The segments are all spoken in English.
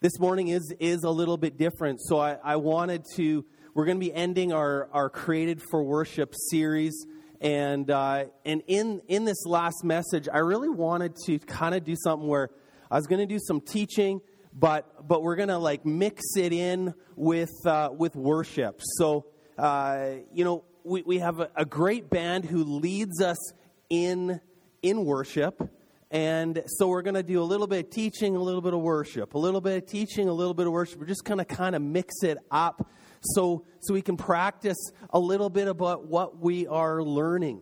This morning is a little bit different, so I wanted to, we're going to be ending our Created for Worship series, and in this last message, I really wanted to kind of do something where I was going to do some teaching, but we're going to like mix it in with worship. So, we have a great band who leads us in worship. And so we're going to do a little bit of teaching, a little bit of worship, a little bit of teaching, a little bit of worship. We're just going to kind of mix it up so we can practice a little bit about what we are learning.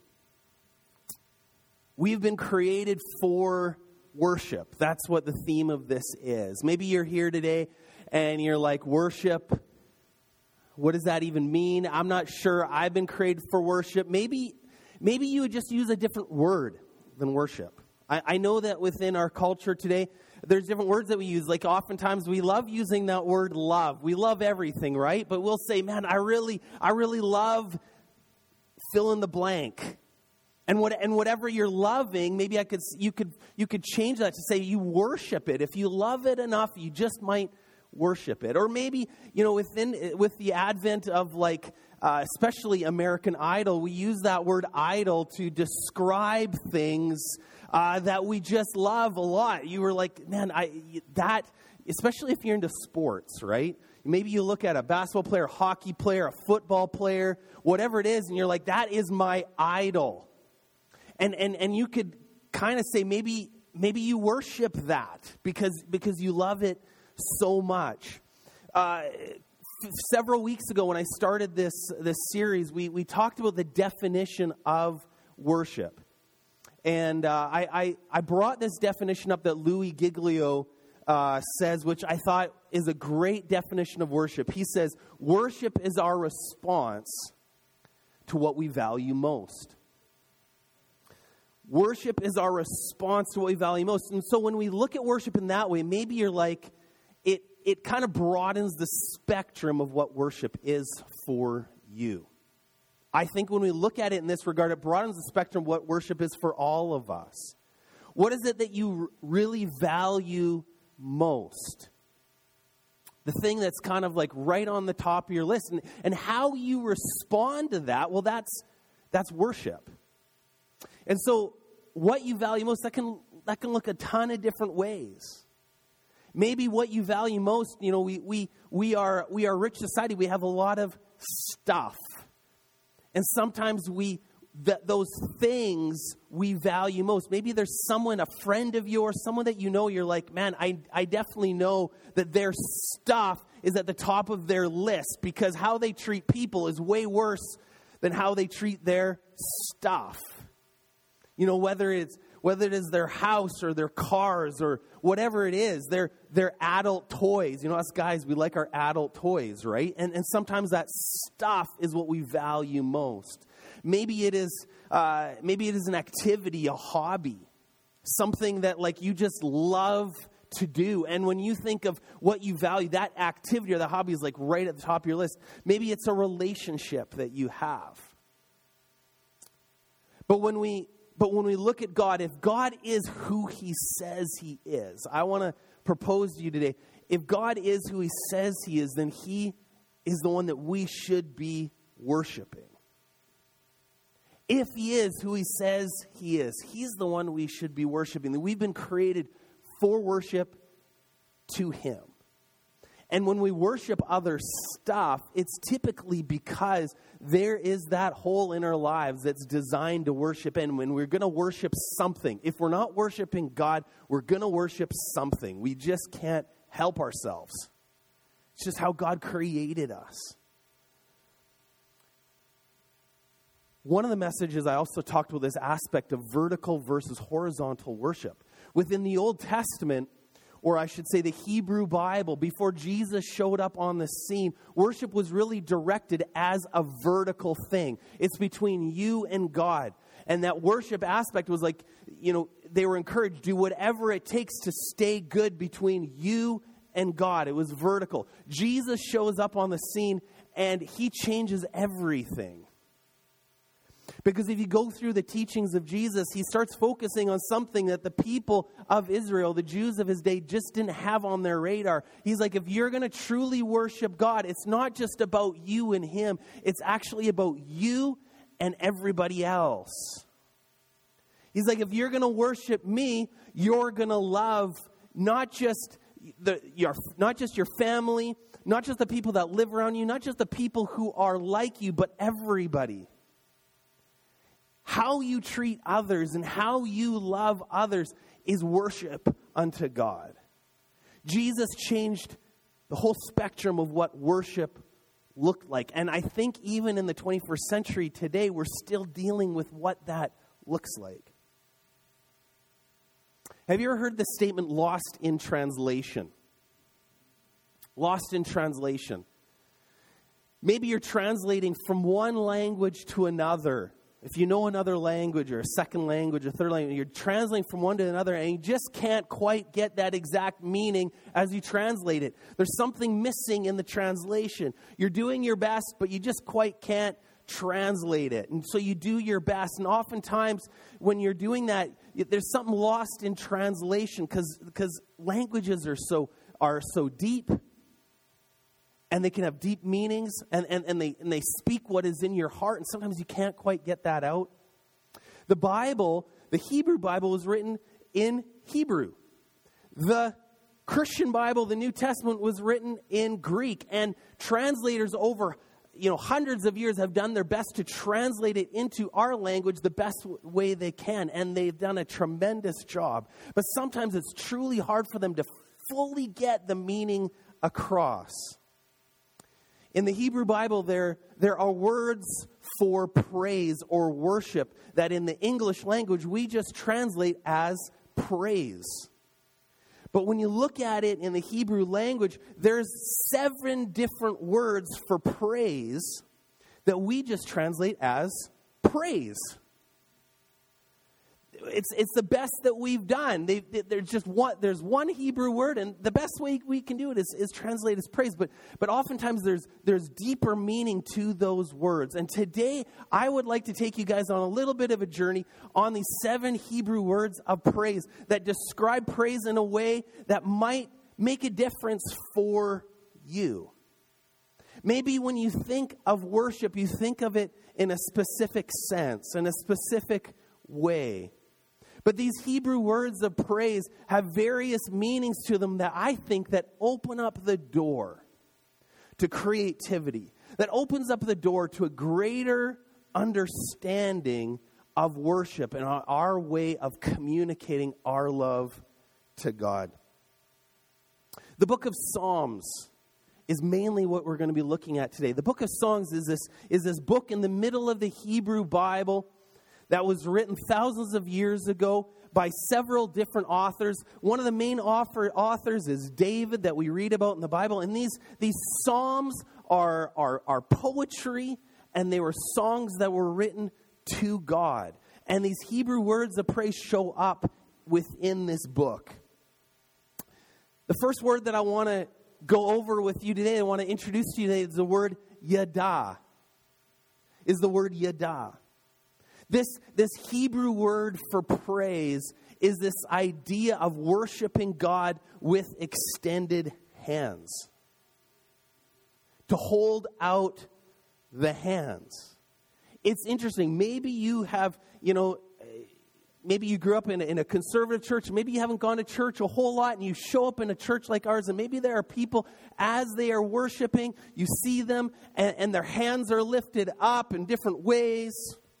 We've been created for worship. That's what the theme of this is. Maybe you're here today and you're like, worship, what does that even mean? I'm not sure. I've been created for worship. Maybe you would just use a different word than worship. I know that within our culture today, there's different words that we use. Like oftentimes we love using that word love. We love everything, right? But we'll say, man, I really love fill in the blank. And whatever you're loving, maybe you could change that to say you worship it. If you love it enough, you just might worship it. Or maybe, with the advent of especially American Idol, we use that word idol to describe things that we just love a lot. You were like, man, especially if you're into sports, right? Maybe you look at a basketball player, a hockey player, a football player, whatever it is, and you're like, that is my idol. And you could kind of say maybe you worship that because you love it so much. Several weeks ago when I started this series, we talked about the definition of worship. And I brought this definition up that Louis Giglio says, which I thought is a great definition of worship. He says, worship is our response to what we value most. Worship is our response to what we value most. And so when we look at worship in that way, maybe you're like, it kind of broadens the spectrum of what worship is for you. I think when we look at it in this regard, it broadens the spectrum of what worship is for all of us. What is it that you really value most? The thing that's kind of like right on the top of your list. And how you respond to that, well, that's worship. And so what you value most, that can look a ton of different ways. Maybe what you value most, we are a rich society. We have a lot of stuff. And sometimes those things we value most. Maybe there's someone, a friend of yours, someone that you know, you're like, man, I definitely know that their stuff is at the top of their list because how they treat people is way worse than how they treat their stuff. Whether it is their house or their cars or whatever it is, their adult toys. Us guys, we like our adult toys, right? And sometimes that stuff is what we value most. Maybe it is an activity, a hobby, something that you just love to do. And when you think of what you value, that activity or the hobby is right at the top of your list. Maybe it's a relationship that you have. But when we look at God, if God is who He says He is, I want to propose to you today, if God is who He says He is, then He is the one that we should be worshiping. If He is who He says He is, He's the one we should be worshiping. We've been created for worship to Him. And when we worship other stuff, it's typically because there is that hole in our lives that's designed to worship. And when we're going to worship something, if we're not worshiping God, we're going to worship something. We just can't help ourselves. It's just how God created us. One of the messages I also talked about this aspect of vertical versus horizontal worship. Within the Old Testament, or I should say the Hebrew Bible, before Jesus showed up on the scene, worship was really directed as a vertical thing. It's between you and God. And that worship aspect was they were encouraged, do whatever it takes to stay good between you and God. It was vertical. Jesus shows up on the scene and He changes everything. Because if you go through the teachings of Jesus, he starts focusing on something that the people of Israel, the Jews of his day, just didn't have on their radar. He's like, if you're going to truly worship God, it's not just about you and him. It's actually about you and everybody else. He's like, if you're going to worship me, you're going to love not just your family, not just the people that live around you, not just the people who are like you, but everybody. How you treat others and how you love others is worship unto God. Jesus changed the whole spectrum of what worship looked like. And I think even in the 21st century today, we're still dealing with what that looks like. Have you ever heard the statement, lost in translation? Lost in translation. Maybe you're translating from one language to another. If you know another language or a second language or third language, you're translating from one to another and you just can't quite get that exact meaning as you translate it. There's something missing in the translation. You're doing your best, but you just quite can't translate it. And so you do your best. And oftentimes when you're doing that, there's something lost in translation because languages are so deep. And they can have deep meanings, and they speak what is in your heart, and sometimes you can't quite get that out. The Bible, the Hebrew Bible, was written in Hebrew. The Christian Bible, the New Testament, was written in Greek, and translators over hundreds of years have done their best to translate it into our language the best way they can, and they've done a tremendous job. But sometimes it's truly hard for them to fully get the meaning across. In the Hebrew Bible, there are words for praise or worship that in the English language we just translate as praise. But when you look at it in the Hebrew language, there's 7 different words for praise that we just translate as praise. It's the best that we've done. There's one Hebrew word, and the best way we can do it is translate as praise. But oftentimes there's deeper meaning to those words. And today I would like to take you guys on a little bit of a journey on these 7 Hebrew words of praise that describe praise in a way that might make a difference for you. Maybe when you think of worship, you think of it in a specific sense, in a specific way. But these Hebrew words of praise have various meanings to them that I think that open up the door to creativity, that opens up the door to a greater understanding of worship and our way of communicating our love to God. The book of Psalms is mainly what we're going to be looking at today. The book of Songs is this book in the middle of the Hebrew Bible that was written thousands of years ago by several different authors. One of the main authors is David that we read about in the Bible. And these psalms are poetry, and they were songs that were written to God. And these Hebrew words of praise show up within this book. The first word that I want to go over with you today, I want to introduce to you today, is the word yada. Is the word yada. This Hebrew word for praise is this idea of worshiping God with extended hands. To hold out the hands. It's interesting. Maybe you have, maybe you grew up in a conservative church. Maybe you haven't gone to church a whole lot, and you show up in a church like ours, and maybe there are people, as they are worshiping, you see them, and their hands are lifted up in different ways.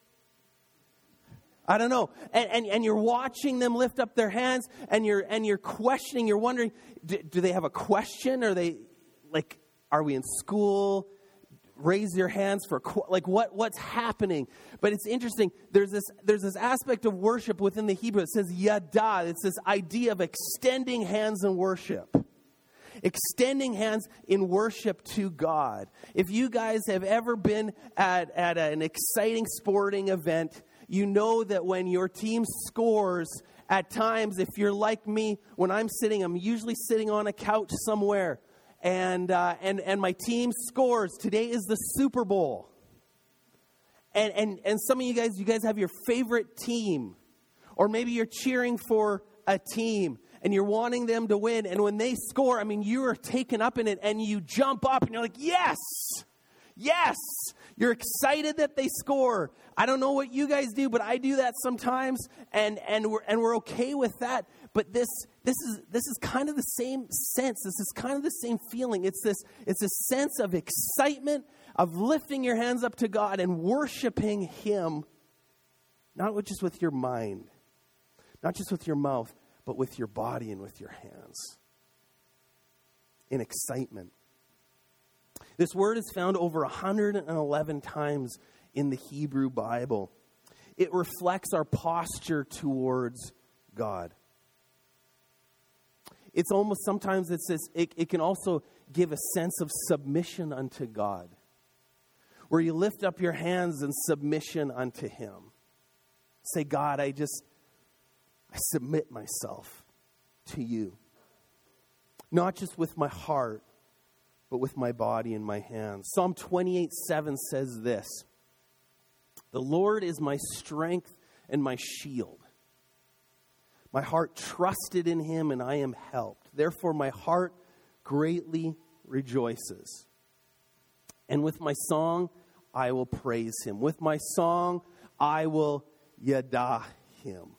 I don't know. And you're watching them lift up their hands, and you're questioning, you're wondering, do they have a question? Are they, are we in school? Raise your hands for, what's happening? But it's interesting. There's this aspect of worship within the Hebrew. It says yada. It's this idea of extending hands in worship. Extending hands in worship to God. If you guys have ever been at an exciting sporting event, you know that when your team scores, at times, if you're like me, when I'm usually sitting on a couch somewhere, and my team scores. Today is the Super Bowl. And some of you guys have your favorite team. Or maybe you're cheering for a team and you're wanting them to win. And when they score, I mean, you are taken up in it and you jump up and you're like, yes, yes. You're excited that they score. I don't know what you guys do, but I do that sometimes, and we're okay with that. But this is kind of the same sense. This is kind of the same feeling. It's a sense of excitement, of lifting your hands up to God and worshiping Him, not just with your mind, not just with your mouth, but with your body and with your hands. In excitement. This word is found over 111 times in the Hebrew Bible. It reflects our posture towards God. It's almost sometimes it can also give a sense of submission unto God, where you lift up your hands in submission unto Him. Say, God, I submit myself to you. Not just with my heart, but with my body and my hands. Psalm 28:7 says this: the Lord is my strength and my shield. My heart trusted in Him, and I am helped. Therefore my heart greatly rejoices. And with my song I will praise Him. With my song I will yada Him.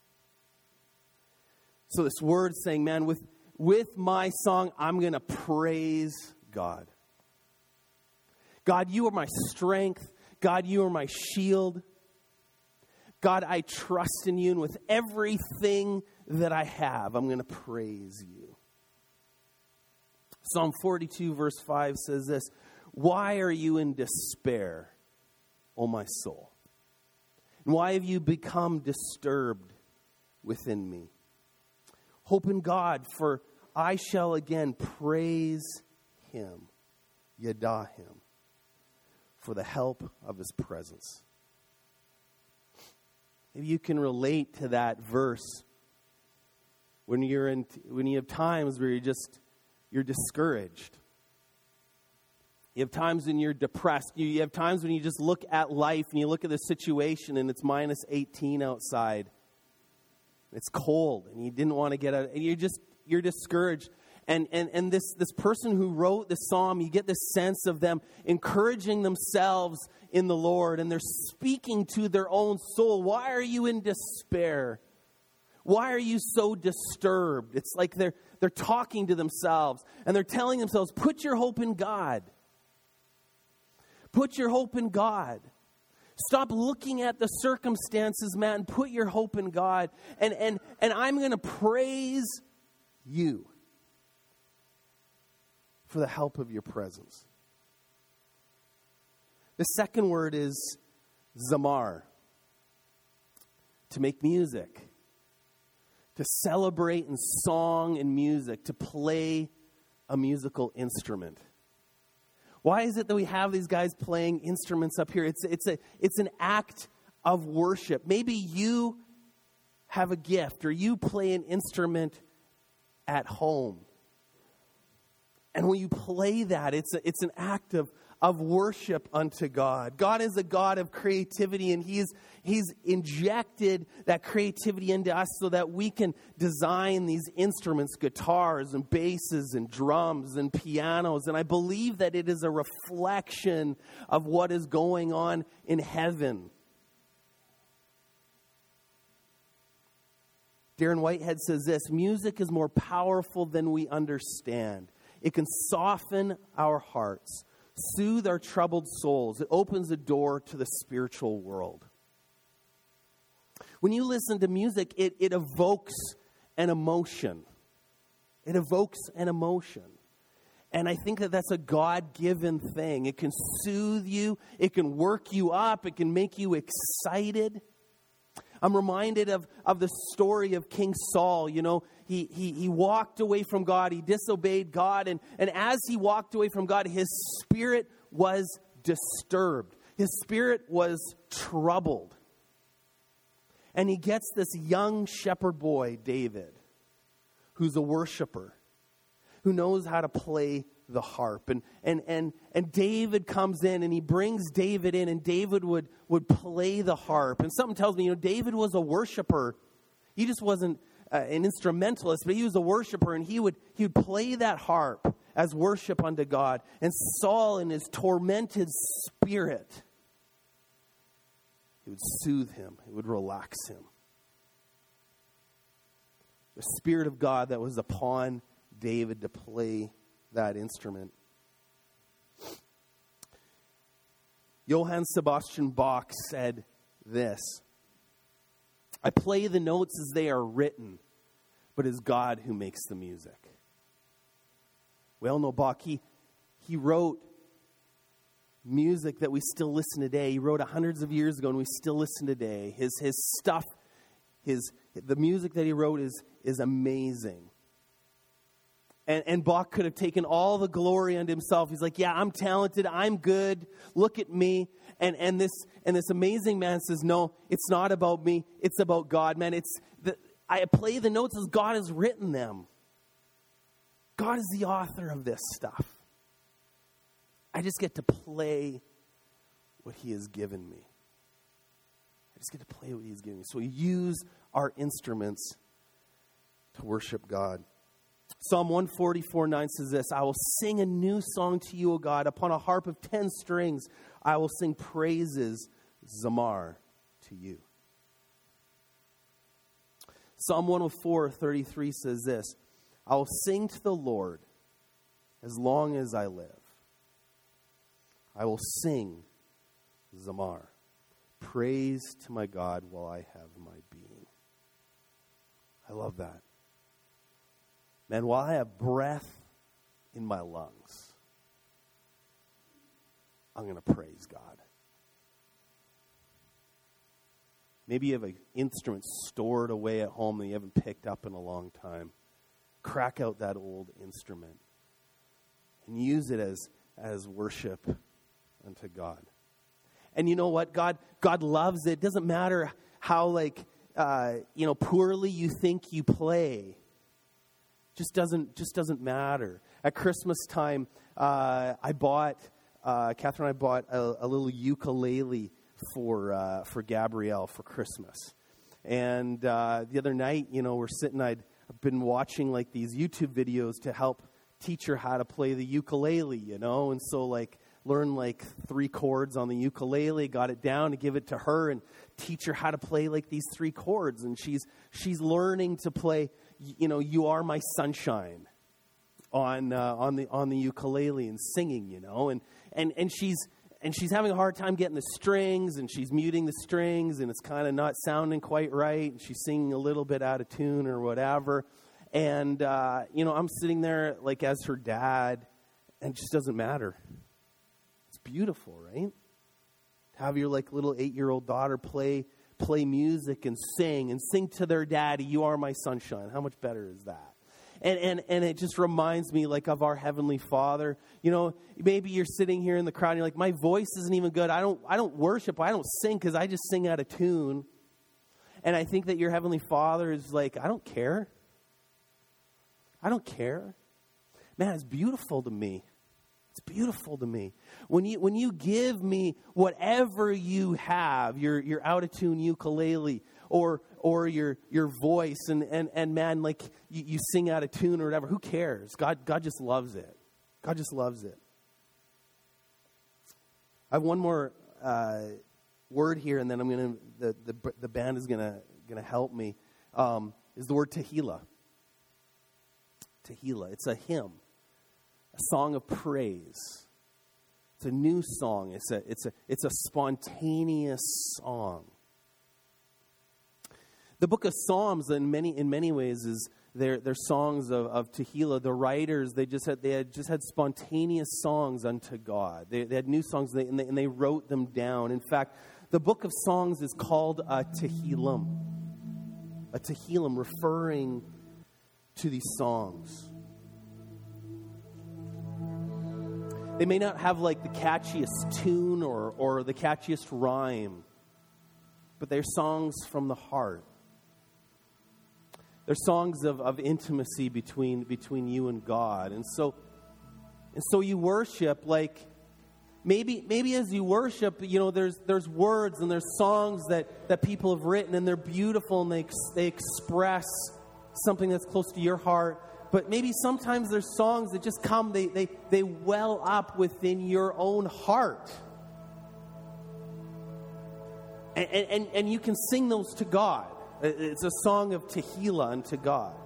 So this word saying, man, with my song I'm going to praise God. God, you are my strength. God, you are my shield. God, I trust in you, and with everything that I have, I'm going to praise you. Psalm 42 verse 5 says this: why are you in despair, O my soul? And why have you become disturbed within me? Hope in God, for I shall again praise Him, yada Him, for the help of His presence. Maybe you can relate to that verse when you have times where you're discouraged. You have times when you're depressed. You have times when you just look at life and you look at the situation and it's minus 18 outside. It's cold and you didn't want to get out, and you're discouraged. And this person who wrote the psalm, you get this sense of them encouraging themselves in the Lord, and they're speaking to their own soul. Why are you in despair? Why are you so disturbed? It's like they're talking to themselves, and they're telling themselves, put your hope in God. Put your hope in God. Stop looking at the circumstances, man, and put your hope in God. And I'm going to praise you for the help of your presence. The second word is zamar, to make music, to celebrate in song and music, to play a musical instrument. Why is it that we have these guys playing instruments up here? It's an act of worship. Maybe you have a gift or you play an instrument at home. And when you play that, it's an act of worship unto God. God is a God of creativity, and He's injected that creativity into us so that we can design these instruments, guitars and basses and drums and pianos. And I believe that it is a reflection of what is going on in heaven. Darren Whitehead says this: music is more powerful than we understand. It can soften our hearts, soothe our troubled souls. It opens a door to the spiritual world. When you listen to music, it evokes an emotion. It evokes an emotion. And I think that that's a God-given thing. It can soothe you. It can work you up. It can make you excited. I'm reminded of the story of King Saul. You know, he walked away from God. He disobeyed God. And as he walked away from God, his spirit was disturbed. His spirit was troubled. And he gets this young shepherd boy, David, who's a worshiper, who knows how to play the harp. And David comes in, and he brings David in, and David would play the harp. And something tells me, David was a worshiper. He just wasn't an instrumentalist, but he was a worshiper, and he would play that harp as worship unto God. And Saul, in his tormented spirit, he would soothe him. It would relax him. The Spirit of God that was upon David to play that instrument. Johann Sebastian Bach said this: I play the notes as they are written, but it's God who makes the music. We all know Bach. He wrote music that we still listen today. He wrote it hundreds of years ago, and we still listen today. His stuff, the music that he wrote is amazing. And Bach could have taken all the glory unto himself. He's like, yeah, I'm talented, I'm good, look at me. And this amazing man says, no, it's not about me, it's about God, man. I play the notes as God has written them. God is the author of this stuff. I just get to play what he has given me. I just get to play what he has given me. So we use our instruments to worship God. Psalm 144:9 says this: I will sing a new song to you, O God, upon a harp of 10 strings. I will sing praises, Zamar, to you. Psalm 104:33 says this: I will sing to the Lord as long as I live. I will sing, Zamar, praise to my God while I have my being. I love that. Man, while I have breath in my lungs, I'm going to praise God. Maybe you have an instrument stored away at home that you haven't picked up in a long time. Crack out that old instrument and use it as worship unto God. And you know what? God loves it. It doesn't matter how poorly you think you play. Just doesn't matter. At Christmas time, Catherine and I bought a little ukulele for Gabrielle for Christmas. And the other night, we're sitting. I've been watching these YouTube videos to help teach her how to play the ukulele, and so learn 3 chords on the ukulele, got it down to give it to her and teach her how to play these 3 chords. And she's learning to play, You Are My Sunshine on the ukulele and singing, and she's having a hard time getting the strings, and she's muting the strings, and it's kind of not sounding quite right, and she's singing a little bit out of tune or whatever. And I'm sitting there as her dad, and it just doesn't matter. It's beautiful, right? Have your little 8-year-old daughter play music and sing to their daddy, You Are My Sunshine. How much better is that? And it just reminds me of our Heavenly Father. Maybe you're sitting here in the crowd and you're like, my voice isn't even good. I don't worship. I don't sing because I just sing out of tune. And I think that your Heavenly Father is like, I don't care. I don't care. Man, it's beautiful to me. It's beautiful to me. When you give me whatever you have, your out of tune ukulele or your voice and man, you sing out of tune or whatever, who cares? God just loves it. God just loves it. I have one more word here, and then I'm the band is gonna help me. Is the word tehillah. Tehillah. It's a hymn. A song of praise. It's a new song. It's a spontaneous song. The book of Psalms, in many ways, is they're songs of Tehillah. The writers they had just spontaneous songs unto God. They had new songs and they wrote them down. In fact, the book of Songs is called a Tehillim. A Tehillim, referring to these songs. They may not have the catchiest tune or the catchiest rhyme, but they're songs from the heart. They're songs of intimacy between you and God. And so And so you worship like, maybe as you worship, there's words and there's songs that people have written, and they're beautiful, and they express something that's close to your heart. But maybe sometimes there's songs that just come, they well up within your own heart. And you can sing those to God. It's a song of tehillah unto God.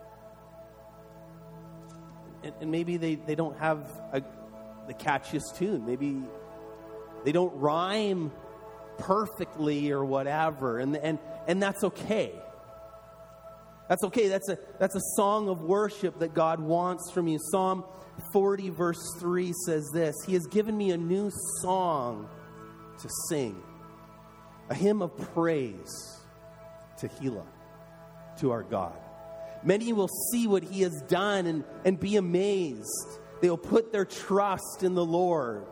And maybe they don't have the catchiest tune. Maybe they don't rhyme perfectly or whatever. And that's okay. That's okay. That's a song of worship that God wants from you. Psalm 40 verse 3 says this: He has given me a new song to sing, a hymn of praise, tehillah, to our God. Many will see what He has done and be amazed. They will put their trust in the Lord.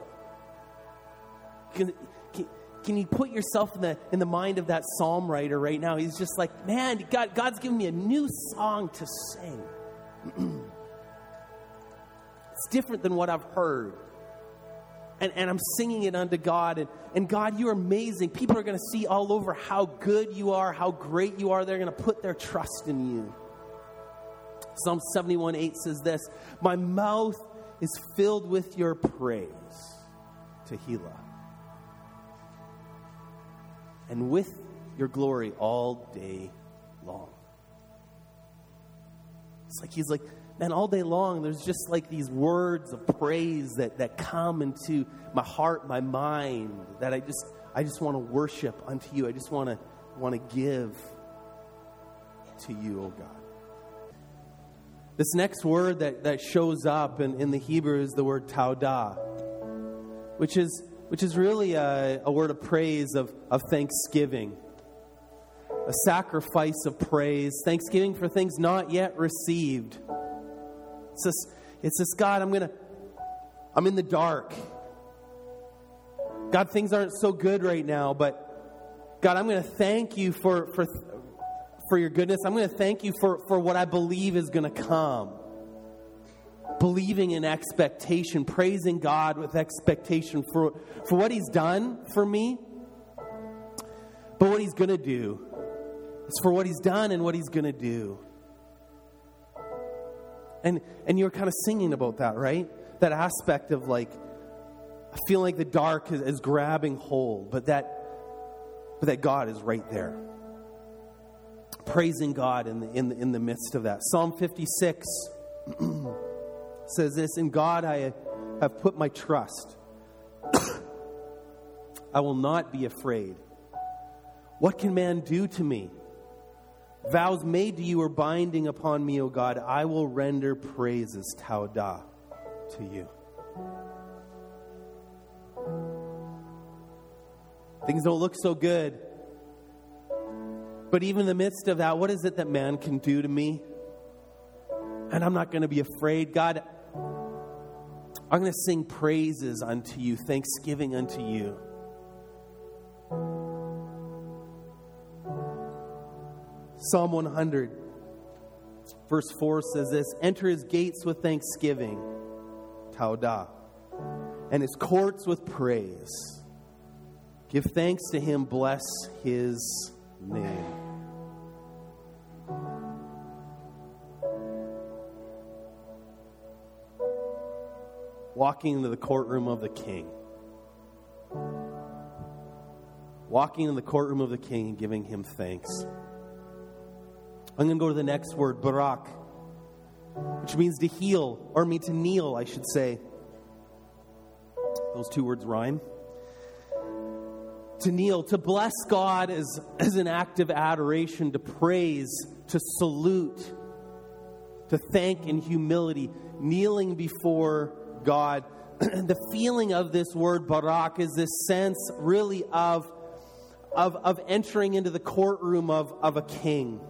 Can you put yourself in the mind of that psalm writer right now? He's just like, man, God's given me a new song to sing. It's different than what I've heard. And I'm singing it unto God. And God, you're amazing. People are going to see all over how good you are, how great you are. They're going to put their trust in you. Psalm 71:8 says this: My mouth is filled with your praise, tehillah, and with your glory all day long. It's like he's like, man, all day long, there's just like these words of praise that come into my heart, my mind, that I just want to worship unto you. I just want to give to you, oh God. This next word that shows up in the Hebrew is the word taudah, which is really a word of praise, of thanksgiving, a sacrifice of praise, thanksgiving for things not yet received. It's this God, I'm in the dark. God, things aren't so good right now, but God, I'm going to thank you for your goodness. I'm going to thank you for what I believe is going to come. Believing in expectation, praising God with expectation for what He's done for me, but what He's going to do. It's for what He's done and what He's going to do. And you're kind of singing about that, right? That aspect of like, I feel like the dark is grabbing hold, but that God is right there. Praising God in the midst of that. Psalm 56 says this: In God I have put my trust. I will not be afraid. What can man do to me? Vows made to you are binding upon me, O God. I will render praises, taudah, to you. Things don't look so good. But even in the midst of that, what is it that man can do to me? And I'm not going to be afraid. God, I'm going to sing praises unto you, thanksgiving unto you. Psalm 100, verse 4 says this: Enter His gates with thanksgiving, taudah, and His courts with praise. Give thanks to Him, bless His name. Walking into the courtroom of the King. Walking in the courtroom of the King and giving Him thanks. I'm going to go to the next word, barak, which means to heal, or to kneel, I should say. Those two words rhyme. To kneel, to bless God as an act of adoration, to praise, to salute, to thank in humility, kneeling before God. The feeling of this word barak is this sense really of entering into the courtroom of a king.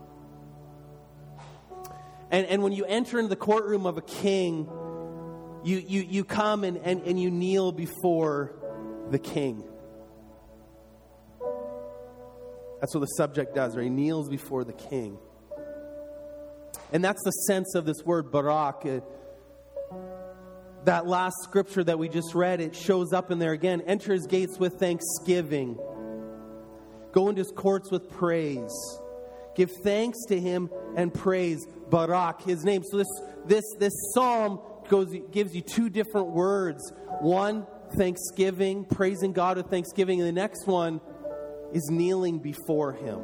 And when you enter into the courtroom of a king, you come and you kneel before the king. That's what the subject does, right? He kneels before the king. And that's the sense of this word barak. That last scripture that we just read, it shows up in there again. Enter his gates with thanksgiving. Go into his courts with praise. Give thanks to him and praise Barak, his name. So this psalm gives you two different words. One, thanksgiving, praising God with thanksgiving. And the next one is kneeling before him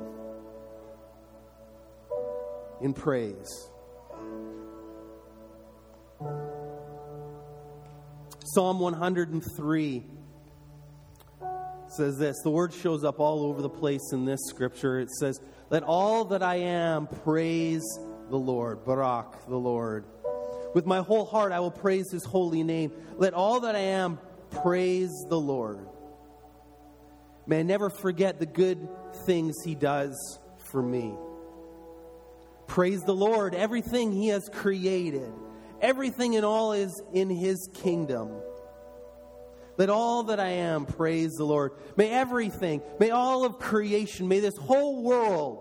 in praise. Psalm 103 says this. The word shows up all over the place in this scripture. It says, let all that I am praise the Lord. Barak, the Lord. With my whole heart I will praise his holy name. Let all that I am praise the Lord. May I never forget the good things he does for me. Praise the Lord, everything he has created. Everything in all is in his kingdom. Let all that I am praise the Lord. May everything, may all of creation, may this whole world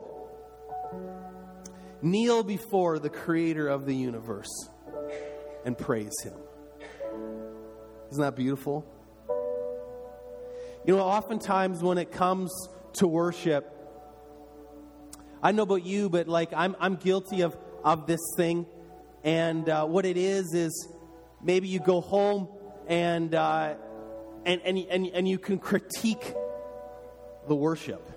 kneel before the creator of the universe and praise him. Isn't that beautiful? You know, oftentimes when it comes to worship, I don't know about you, but like I'm guilty of this thing. And what it is maybe you go home and you can critique the worship.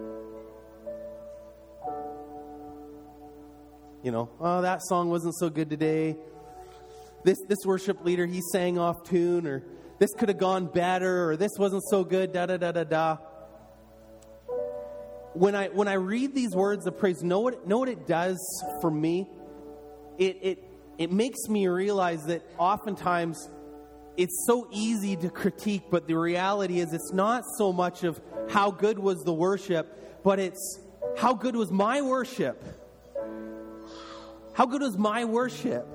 You know, oh, that song wasn't so good today. This worship leader, he sang off tune, or this could have gone better, or this wasn't so good, da-da-da-da-da. When I read these words of praise, know what it does for me? It makes me realize that oftentimes it's so easy to critique, but the reality is it's not so much of how good was the worship, but it's how good was my worship. How good was my worship?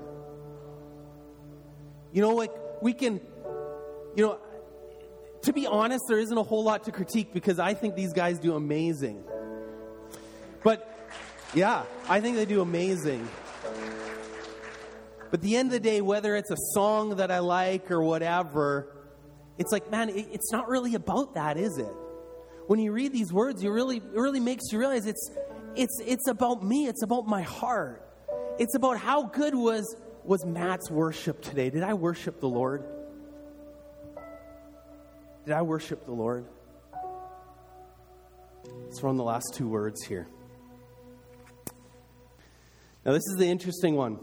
You know, like we can, you know, to be honest, there isn't a whole lot to critique because I think these guys do amazing. But yeah, I think they do amazing. But at the end of the day, whether it's a song that I like or whatever, it's like, man, it's not really about that, is it? When you read these words, it really makes you realize it's about me. It's about my heart. It's about how good was Matt's worship today. Did I worship the Lord? Did I worship the Lord? Let's run the last two words here. Now, this is the interesting one.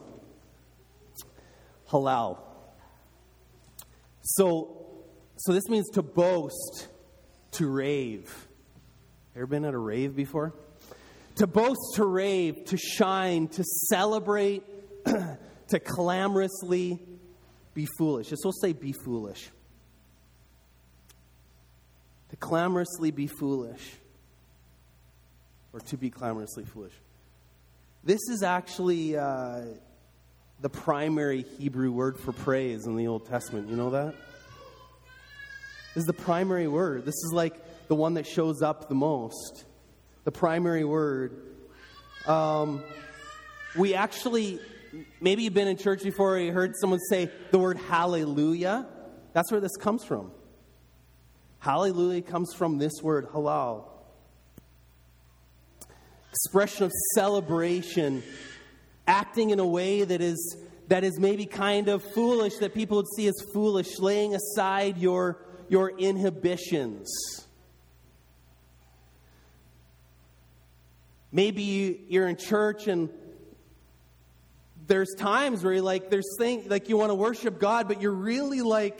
Halal. So this means to boast, to rave. Ever been at a rave before? To boast, to rave, to shine, to celebrate, to clamorously be foolish. Just we'll say be foolish. To clamorously be foolish. Or to be clamorously foolish. This is actually the primary Hebrew word for praise in the Old Testament. You know that? This is the primary word. This is like the one that shows up the most. The primary word. We actually, maybe you've been in church before or you heard someone say the word hallelujah. That's where this comes from. Hallelujah comes from this word, halal. Expression of celebration, acting in a way that is maybe kind of foolish, that people would see as foolish, laying aside your inhibitions. Maybe you're in church and there's times where you want to worship God, but you're really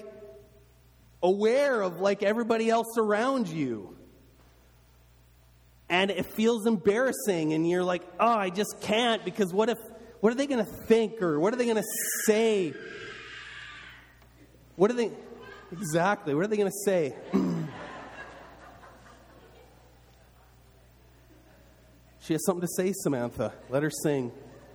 aware of everybody else around you. And it feels embarrassing, and you're like, oh, I just can't, because what are they going to think, or what are they going to say? What are they going to say? She has something to say, Samantha. Let her sing.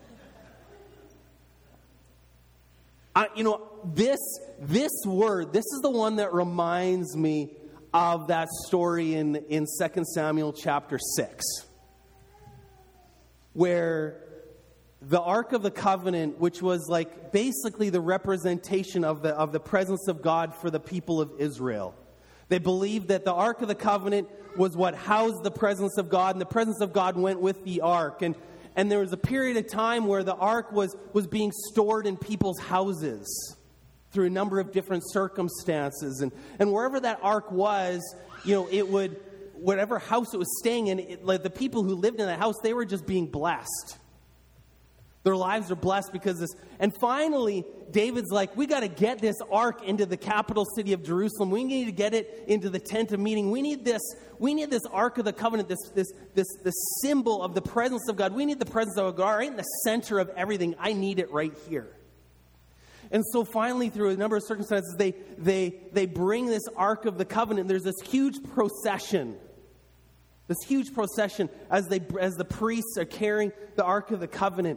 This word, this is the one that reminds me of that story in 2 Samuel chapter 6, where the Ark of the Covenant, which was like basically the representation of the presence of God for the people of Israel. They believed that the Ark of the Covenant was what housed the presence of God, and the presence of God went with the Ark. And there was a period of time where the Ark was being stored in people's houses through a number of different circumstances. And wherever that Ark was, it would, whatever house it was staying in, like the people who lived in that house, they were just being blessed. Their lives are blessed because this. And finally, David's like, we got to get this ark into the capital city of Jerusalem. We need to get it into the tent of meeting. We need this Ark of the Covenant, this symbol of the presence of God. We need the presence of God right in the center of everything. I need it right here. And so finally, through a number of circumstances, they bring this Ark of the Covenant. There's this huge procession. This huge procession as the priests are carrying the Ark of the Covenant.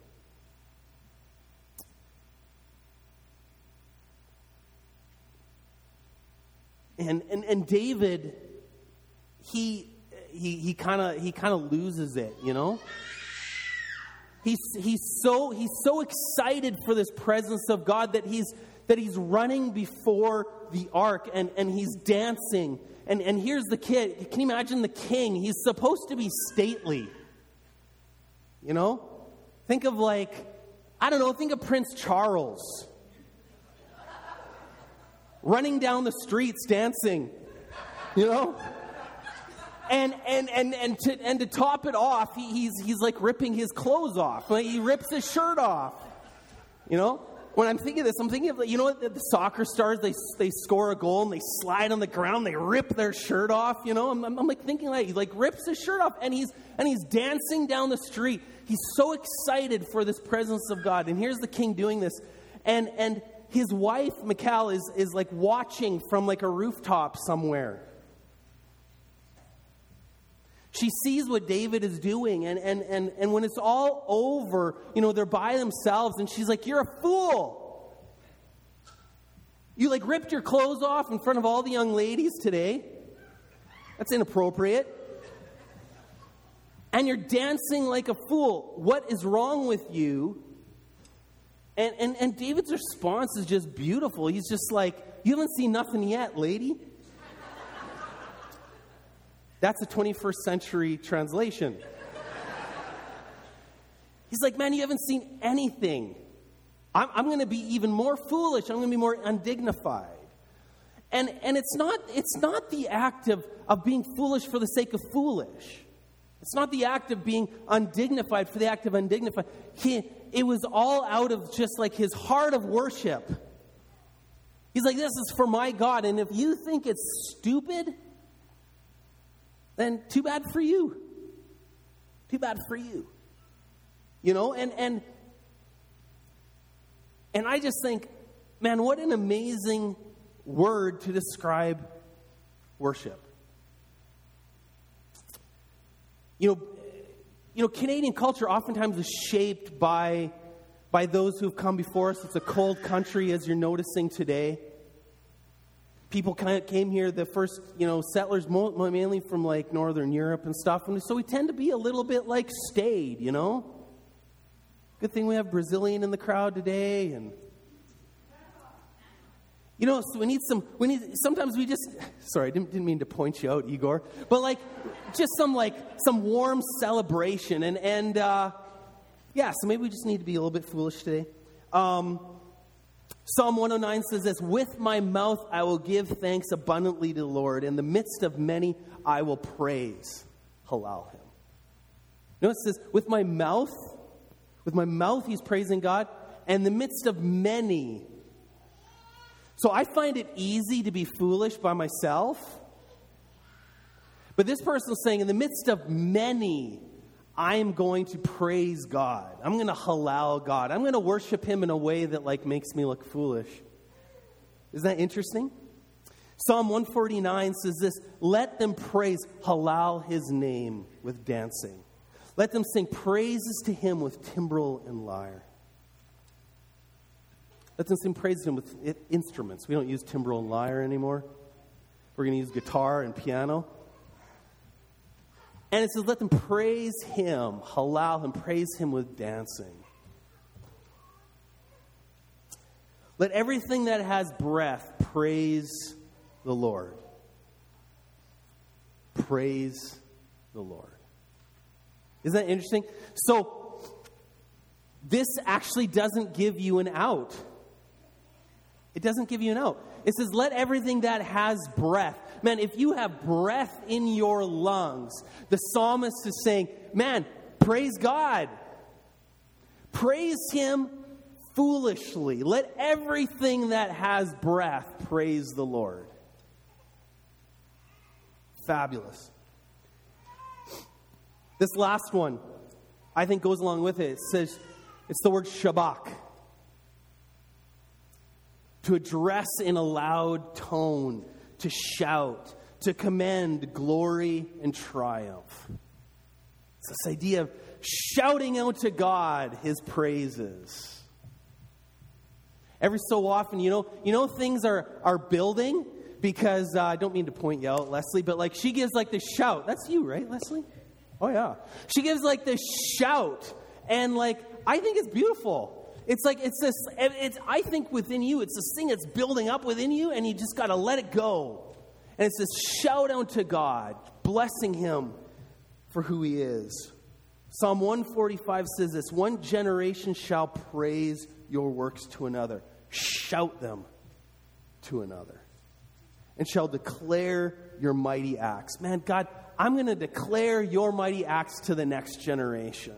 And David, he kind of loses it, He's so excited for this presence of God that he's running before the ark and he's dancing. And here's the kid. Can you imagine the king? He's supposed to be stately. Think of think of Prince Charles. Running down the streets dancing, and to top it off, he's like ripping his clothes off. Like he rips his shirt off. When I'm thinking of this, I'm thinking of the soccer stars. They score a goal and they slide on the ground. They rip their shirt off. I'm like thinking he like rips his shirt off and he's dancing down the street. He's so excited for this presence of God. And here's the king doing this, and his wife, Michal, is like watching from like a rooftop somewhere. She sees what David is doing, and when it's all over, they're by themselves, and she's like, "You're a fool. You like ripped your clothes off in front of all the young ladies today. That's inappropriate. And you're dancing like a fool. What is wrong with you?" And David's response is just beautiful. He's just like, "You haven't seen nothing yet, lady." That's a 21st century translation. He's like, "Man, you haven't seen anything. I'm going to be even more foolish. I'm going to be more undignified." And it's not the act of being foolish for the sake of foolish. It's not the act of being undignified for the act of undignified. It was all out of just like his heart of worship. He's like, "This is for my God. And if you think it's stupid, then too bad for you. Too bad for you." And I just think, man, what an amazing word to describe worship. Canadian culture oftentimes is shaped by those who've come before us. It's a cold country, as you're noticing today. People came here, the first, settlers, mainly from like Northern Europe and stuff. And so we tend to be a little bit like staid, Good thing we have Brazilian in the crowd today. And, so sometimes we just, sorry, I didn't mean to point you out, Igor. But like, just some warm celebration. And so maybe we just need to be a little bit foolish today. Psalm 109 says this: "With my mouth I will give thanks abundantly to the Lord. In the midst of many I will praise, halal him." It says, with my mouth he's praising God. And in the midst of many. So I find it easy to be foolish by myself. But this person is saying, in the midst of many, I am going to praise God. I'm going to halal God. I'm going to worship him in a way that like makes me look foolish. Isn't that interesting? Psalm 149 says this: "Let them praise, halal his name with dancing. Let them sing praises to him with timbrel and lyre." Let them sing praises to him with instruments. We don't use timbrel and lyre anymore. We're going to use guitar and piano. And it says, let them praise him, halal, and praise him with dancing. Let everything that has breath praise the Lord. Praise the Lord. Isn't that interesting? So, this actually doesn't give you an out. It doesn't give you an out. It says, let everything that has breath. Man, if you have breath in your lungs, the psalmist is saying, man, praise God. Praise him foolishly. Let everything that has breath praise the Lord. Fabulous. This last one, I think, goes along with it. It says, it's the word Shabach. To address in a loud tone, to shout, to commend glory and triumph. It's this idea of shouting out to God his praises. Every so often, you know things are building because, I don't mean to point you out, Leslie, but like she gives like this shout. That's you, right, Leslie? Oh, yeah. She gives like this shout, and like, I think it's beautiful. It's like, I think within you, it's this thing that's building up within you, and you just got to let it go. And it's this shout out to God, blessing him for who he is. Psalm 145 says this, one generation shall praise your works to another. Shout them to another. And shall declare your mighty acts. Man, God, I'm going to declare your mighty acts to the next generation.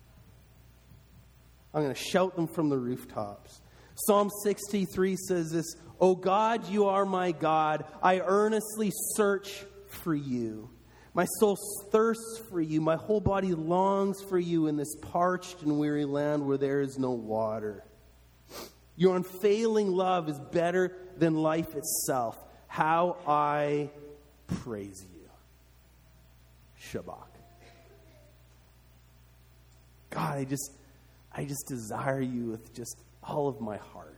I'm going to shout them from the rooftops. Psalm 63 says this, O God, you are my God. I earnestly search for you. My soul thirsts for you. My whole body longs for you in this parched and weary land where there is no water. Your unfailing love is better than life itself. How I praise you. Shabach. God, I just desire you with just all of my heart.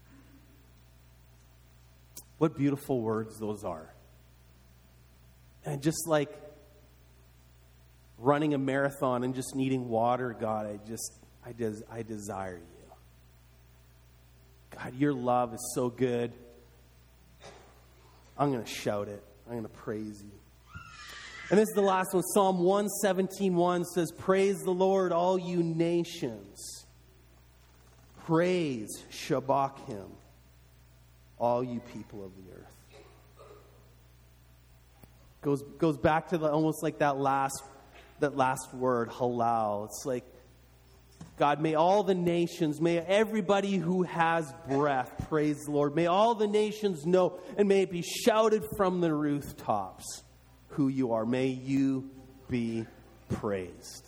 What beautiful words those are. And just like running a marathon and just needing water, God, I desire you. God, your love is so good. I'm going to shout it. I'm going to praise you. And this is the last one. Psalm 117:1 says, praise the Lord, all you nations. Praise, Shabach him, all you people of the earth. Goes back to almost like that last word, halal. It's like, God, may all the nations, may everybody who has breath praise the Lord. May all the nations know, and may it be shouted from the rooftops who you are. May you be praised.